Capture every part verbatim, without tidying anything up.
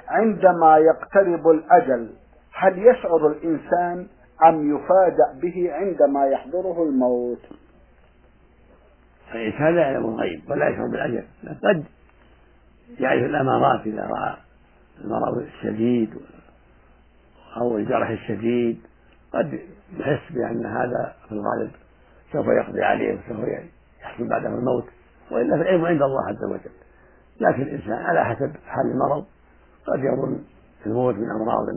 عندما يقترب الأجل هل يشعر الإنسان أم يفاجأ به عندما يحضره الموت؟ فالإنسان لا يعلم الغيب ولا يشعر بالأجل، قد يعرف الأمارات إذا رأى المرض الشديد أو الجرح الشديد، قد يحس بأن هذا في الغالب سوف يقضي عليه وسوف يحصل بعده الموت، وإلا فالعلم عند الله عز وجل. لكن الإنسان على حسب حال المرض قد يظن الموت من أمراض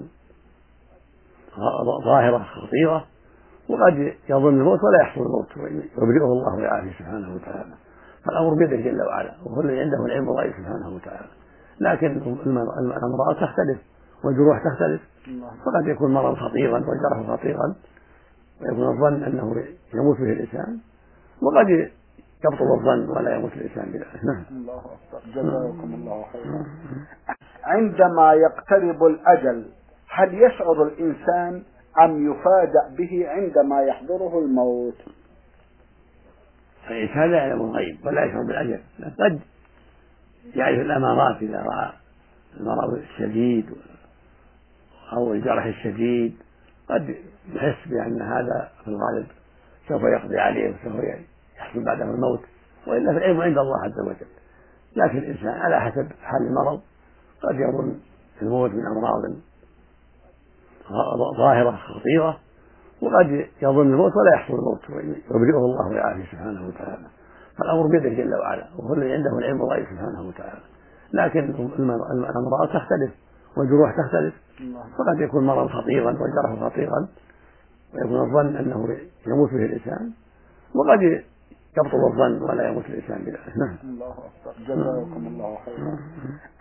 ظاهرة خطيرة، وقد يظن الموت ولا يحصل الموت ويبرئه الله ويعافيه سبحانه وتعالى. فالأمر بيده جل وعلا، وهو الذي عنده العلم الغيب سبحانه وتعالى. لكن الأمراض تختلف والجروح تختلف، فقد يكون مرض خطيرا والجرح خطيرا ويكون الظن أنه يموت به الإنسان، وقد يبطل الظن ولا يموت الإنسان بذلك. نعم. الله أكبر، جزاكم الله خيرا. عندما يقترب الأجل هل يشعر الإنسان أم يفاجأ به عندما يحضره الموت؟ فالإنسان لا يعلم الغيب ولا يشعر بالأجل، قد يعرف الأمارات إذا رأى المرض الشديد أو الجرح الشديد، قد يحس بأن هذا في الغالب سوف يقضي عليه وسوف يحصل بعده الموت، وإلا فالعلم عند الله عز وجل. لكن الإنسان على حسب حال المرض قد يظن الموت من أمراض ظاهرة خطيرة، وقد يظن الموت ولا يحصل الموت ويبرئه الله ويعافيه سبحانه وتعالى. فالأمر بيده جل وعلا، وهو الذي عنده العلم الغيب سبحانه وتعالى. لكن الأمراض تختلف والجروح تختلف، فقد يكون مرض خطيرا والجرح خطيرا ويكون الظن أنه يموت به الإنسان، وقد يبطل الظن ولا يموت الإنسان بذلك. نعم. الله أكبر، جزاكم الله خيرا.